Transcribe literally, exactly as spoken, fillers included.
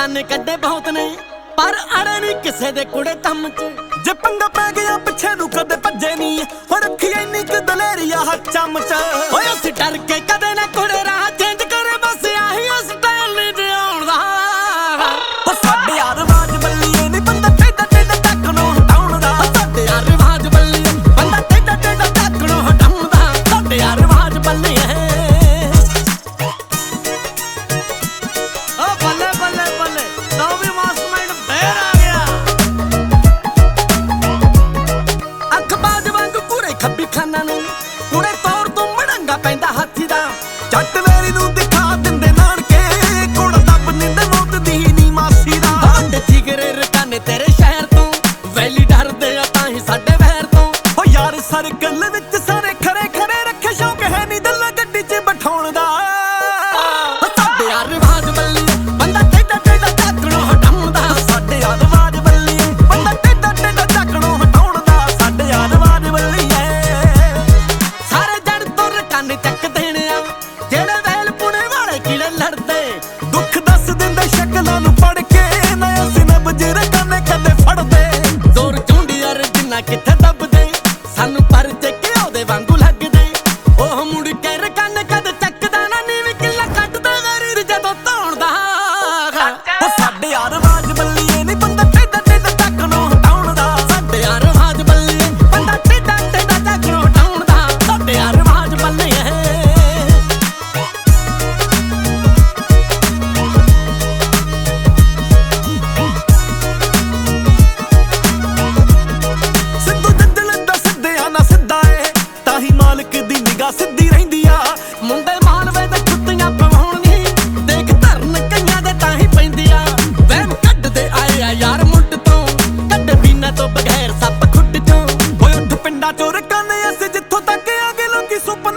ਰਕਾਨੇ ਕੱਢੇ ਬਹੁਤ ਨੇ ਪਰ ਅੜੇ ਨਹੀਂ ਕਿਸੇ ਦੇ ਕੁੜੇ ਕੰਮ ਚ। ਜੇ ਪੰਗਾ ਪੈ ਗਿਆ ਪਿੱਛੇ ਨੂੰ ਕਦੇ ਭੱਜੇ ਨਹੀਂ ਹੋ ਰੱਖੀ ਇੰਨੀ ਕਿ ਦਲੇਰੀਆ ਹੱਥ ਚਮਚ। ਓਏ ਅਸੀਂ ਡਰ ਕੇ ਕਦੇ ਨਾ ਕੁੜੇ ਰਾਹ ਚੇਂਜ ਕਰੇ ਬਸ ਆਹੀ ਸਟਾਈਲ ਨਹੀਂ ਜਿਉਣ ਦਾ। ਉਹ ਸਾਡੇ ਯਾਰ ਰਿਵਾਜ ਬੱਲੀਏ ਨਹੀਂ ਬੰਦਾ ਟੇਡਾ ਟੇਡਾ ਤੱਕ ਨੂੰ ਹਟਾਉਣ ਦਾ। ਸਾਡੇ ਯਾਰ ਰਿਵਾਜ ਬੱਲੀਏ ਬੰਦਾ ਟੇਡਾ ਟੇਡਾ ਤੱਕ ਨੂੰ ਹਟਾਉਣ ਦਾ। ਸਾਡੇ ਯਾਰ ਰਿਵਾਜ ਬੱਲੀਏ ਓ ਬੱਲੇ ਬੱਲੇ ਬੱਲੇ ਲਓ ਵੀ ਮਾਸਟਰਮਾਈਂਡ ਫੇਰ ਆ ਗਿਆ। ਅੱਖ ਬਾਜ ਵਾਂਗ ਕੁੜੇ ਖੱਬੀ ਖਾਨਾ ਨੂੰ ਕੁੜੇ ਤੌਰ ਤੋਂ ਮੜੰਗਾ ਪੈਂਦਾ ਹਾਥੀ ਦਾ। ਜੱਟ ਵੇਰੀ ਨੂੰ ਦਿਖਾ ਦਿੰਦੇ ਨਾਨਕੇ ਕੁੜਾ ਦੱਬ ਨਿੰਦੇ ਮੌਤ ਦੀ ਨੀ ਮਾਸੀ ਦਾ। ਸਾਡੇ ਜਿਗਰੇ ਰਕਾਨੇ ਤੇਰੇ ਸ਼ਹਿਰ ਤੋਂ ਵੈਲੀ ਡਰਦੇ ਆ ਤਾਂ ਹੀ ਸਾਡੇ ਵਹਿਰ ਤੋਂ। ਓ ਯਾਰ ਸਰਕਲ ਵਿੱਚ ਸਾਰੇ ਖੜੇ ਖੜੇ ਰੱਖੇ ਸ਼ੌਕ ਹੈ ਨੀ ਦਿਲ ਗੱਡੀ 'ਚ ਬਿਠਾਉਣ ਦਾ। ਸਾਡੇ ਯਾਰ ਰਿਵਾਜ ਬੱਲੀਏ ਬੰਦਾ ਟੇਡਾ ਟੇਡਾ ਤੱਕ ਨੂੰ ਹਟਾਉਣ ਦਾ। ਸਾਡੇ ਯਾਰ ਰਿਵਾਜ ਬੱਲੀਏ ਬੰਦਾ ਟੇਡਾ ਟੇਡਾ ਤੱਕ ਨੂੰ ਹਟਾਉਣ ਦਾ। ਸਾਡੇ ਯਾਰ ਰਿਵਾਜ ਬੱਲੀਏ ਸਾਰੇ ਜੜ ਤੋਂ ਰਕਾਨੇ ਚੱਕ ਦੇਣੇ ਆ ਜਿਹੜੇ ਵੈਲ ਪੁਣੇ ਵਾਲੇ ਕੀੜੇ ਲੜਦੇ। ਦੁੱਖ ਦੱਸ ਦਿੰਦੇ ਸ਼ਕਲਾਂ ਨੂੰ ਪੜ ਕੇ ਨਾ ਅਸੀਂ ਨਬਜ ਰਕਾਨੇ ਕਦੇ ਫੜਦੇ। ਜ਼ੋਰ ਝੁੰਡੀ ਯਾਰ ਜਿੰਨਾ ਕਿੱਥੇ ਦੱਬਦੇ ਸਾਨੂੰ ਪਰ ਚੱਕੇ ਉਹਦੇ ਵਾਂਗੂ ਲੱਗਦੇ। ਉਹ ਮੁੜ ਕੇ ਰਕਾਨੇ ਕਦੇ ਚੱਕਦਾ ਨਾ ਨੀਵੀਂ ਕਿੱਲਾ ਕੱਟਦਾ ਗਰੀਰ ਜਦੋਂ ਧੌਣ ਦਾ। ਉਹ ਸਾਡੇ ਯਾਰ ਰਿਵਾਜ ਬੱਲੀਏ ਨਹੀਂ ਬੰਦਾ ਟੇਡਾ ਟੇਡਾ ਤੱਕ ਨੂੰ ਹਟਾਉਣ ਦਾ। ਸਾਡੇ ਯਾਰ ਰਿਵਾਜ ਬੱਲੀਏ ਬੰਦਾ ਟੇਡਾ ਟੇਡਾ ਤੱਕ ਨੂੰ ਹਟਾਉਣ ਦਾ। ਸਾਡੇ ਯਾਰ ਰਿਵਾਜ ਬੱਲੀਏ ਸਿੱਧੂ ਜੱਜਲ ਦਾ ਸਿੱਧਿਆਂ ਨਾ ਸਿੱਧਾ ਏ ਤਾਂ ਹੀ ਮਾਲਕ ਦੀ ਨਿਗਾਹ ਸਿੱਧੀ ਰਹਿੰਦੀ ਆ। ਮੁੰਡੇ ਮਾਲਵੇ ਦੇ ਕੁੱਤੀਆਂ ਪਵਾਉਣੀ ਦੇਖ ਧਰਨ ਕਈਆਂ ਦੇ ਤਾਂ ਹੀ ਪੈਂਦੀ ਆ। ਵਹਿਮ ਕੱਢਦੇ ਆਏ ਆ ਯਾਰ ਮੁੱਢ ਤੋਂ ਕੱਢ ਬਿਨਾਂ ਤੋਂ ਬਗੈਰ ਸੱਪ ਖੁੱਡ ਚੋਂ। ਓਏ ਉੱਠ ਪਿੰਡਾਂ ਚੋਂ ਰਕਾਨੇ ਅਸੀਂ ਜਿੱਥੋਂ ਤੱਕ ਆ ਗਏ ਲੋਕੀ ਸੁਪਨੇ